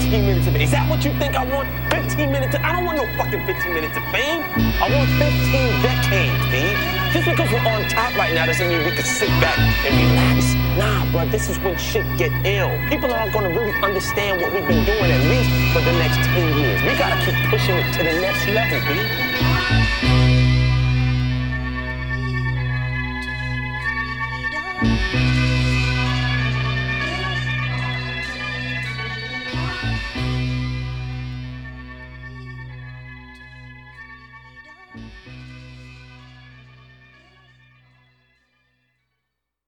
15 minutes of fame. Is that what you think I want? 15 minutes I don't want no fucking 15 minutes of fame. I want 15 decades, B. Just because we're on top right now doesn't mean we can sit back and relax. Nah, bro, this is when shit get ill. People aren't gonna really understand what we've been doing at least for the next 10 years. We gotta keep pushing it to the next level, B.